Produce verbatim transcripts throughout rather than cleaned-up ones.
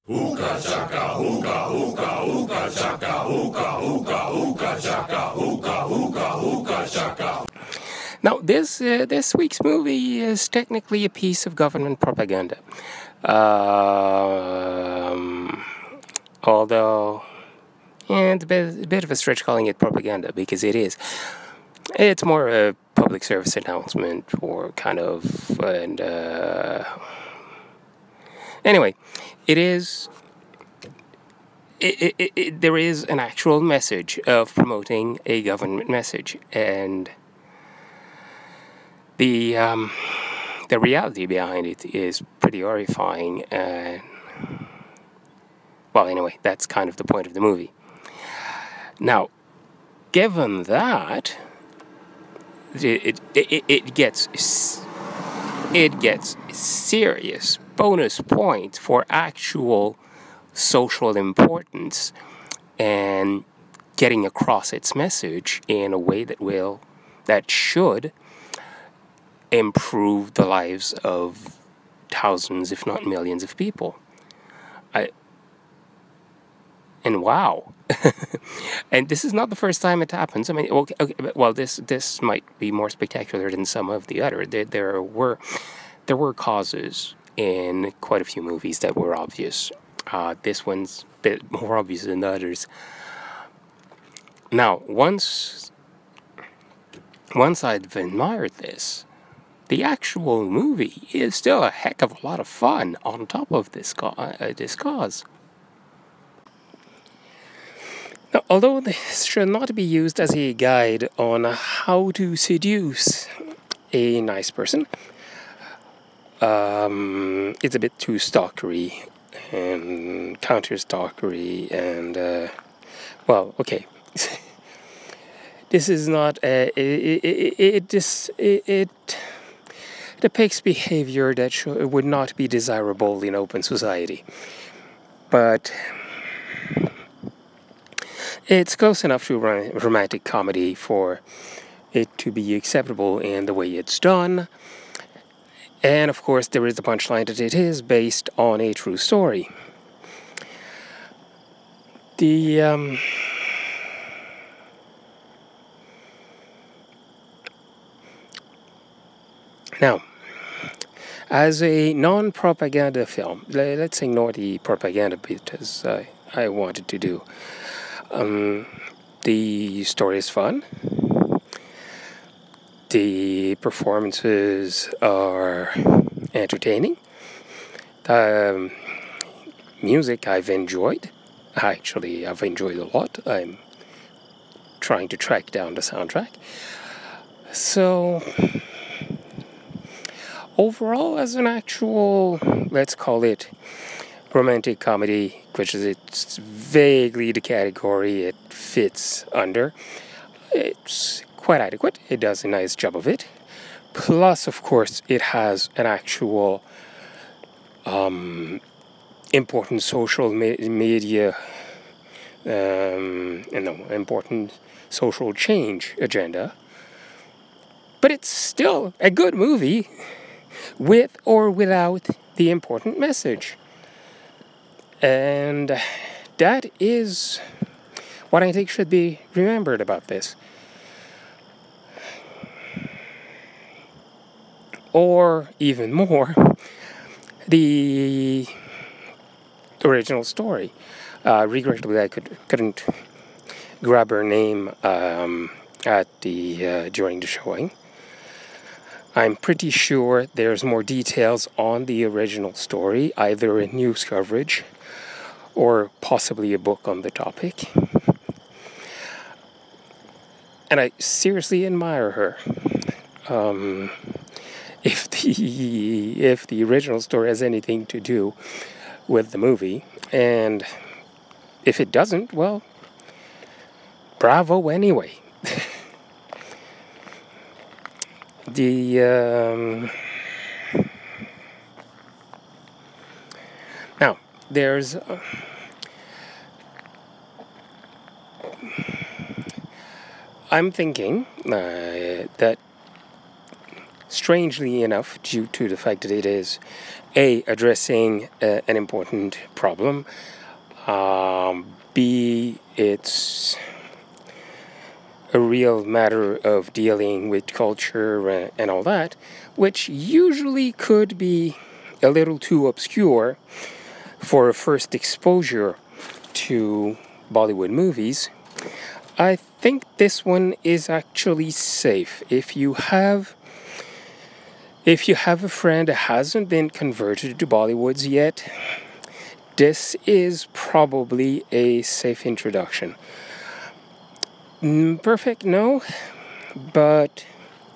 Hookah chaka, hookah, hookah, hookah chaka, hookah, hookah, hookah chaka, hookah, hookah, hookah chaka. Now, this uh, this week's movie is technically a piece of government propaganda. Um, although, yeah, it's a bit, a bit of a stretch calling it propaganda because it is. It's more a public service announcement or kind of, and uh, anyway, it is. It, it, it, there is an actual message of promoting a government message, and the um, the reality behind it is pretty horrifying. And well, anyway, that's kind of the point of the movie. Now, given that, it it, it, it gets it gets serious bonus points for actual social importance and getting across its message in a way that will that should improve the lives of thousands, if not millions, of people. I and wow, and this is not the first time it happens. I mean, okay, okay, well, this this might be more spectacular than some of the other. There, there were there were causes in quite a few movies that were obvious. Uh, this one's a bit more obvious than the others. Now, once once I've admired this, the actual movie is still a heck of a lot of fun on top of this, ca- uh, this cause. Now, although this should not be used as a guide on how to seduce a nice person, um, it's a bit too stalkery and counter stalkery and, uh, well, okay. This is not, uh, it, it, it, just, it, it depicts behavior that sh- would not be desirable in open society. But it's close enough to rom- romantic comedy for it to be acceptable in the way it's done. And of course, there is the punchline that it is based on a true story. The um, now, as a non-propaganda film, let's ignore the propaganda bit as I, I wanted to do. Um, the story is fun. The performances are entertaining. The um, music I've enjoyed. Actually, I've enjoyed a lot. I'm trying to track down the soundtrack. So, overall, as an actual, let's call it romantic comedy, which is it's vaguely the category it fits under, it's quite adequate. It does a nice job of it. Plus, of course, it has an actual um, important social me- media, um, you know, important social change agenda. But it's still a good movie, with or without the important message. And that is what I think should be remembered about this. Or even more, the original story. Uh, regrettably, I could, couldn't grab her name um, at the uh, during the showing. I'm pretty sure there's more details on the original story, either in news coverage or possibly a book on the topic. And I seriously admire her. Um, if the if the original story has anything to do with the movie, and if it doesn't, well, bravo anyway. the um, now there's. Uh, I'm thinking uh, that strangely enough, due to the fact that it is A, addressing uh, an important problem, um, B, it's a real matter of dealing with culture and, and all that, which usually could be a little too obscure for a first exposure to Bollywood movies. I think this one is actually safe. If you have if you have a friend that hasn't been converted to Bollywoods yet, this is probably a safe introduction. Mm, perfect, no, but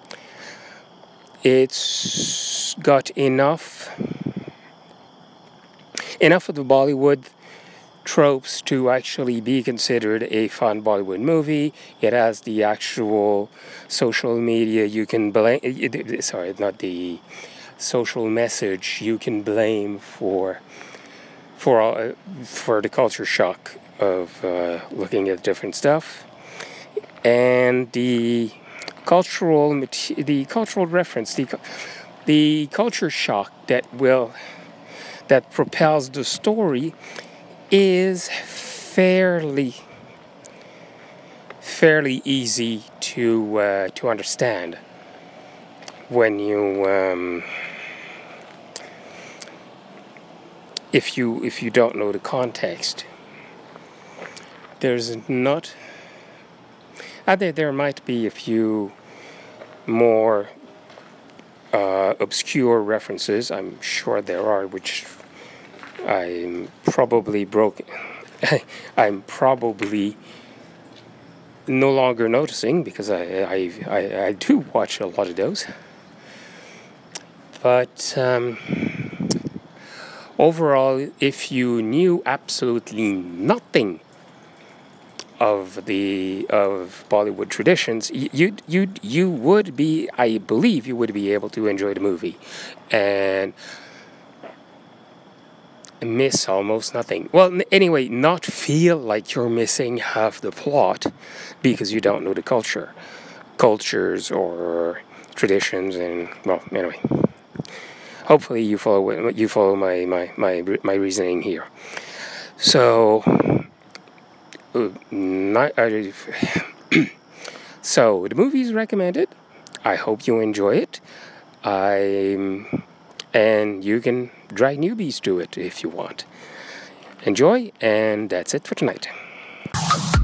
it's got enough enough of the Bollywood tropes to actually be considered a fun Bollywood movie. It has the actual social media you can blame, sorry, not the social message you can blame for for uh, for the culture shock of uh, looking at different stuff, and the cultural the cultural reference, the the culture shock that will that propels the story is fairly fairly easy to uh, to understand when you um, if you if you don't know the context. There's not I think there might be a few more uh, obscure references. I'm sure there are, which I'm probably broke. I'm probably no longer noticing because I, I I I do watch a lot of those. But um, overall, if you knew absolutely nothing of the of Bollywood traditions, you you you would be, I believe, you would be able to enjoy the movie, and miss almost nothing. Well, anyway, not feel like you're missing half the plot because you don't know the culture, cultures or traditions, and well, anyway. Hopefully, you follow you follow my my my my reasoning here. So, uh, not, uh, so the movie is recommended. I hope you enjoy it. I'm and you can drag newbies to it if you want. Enjoy, and that's it for tonight.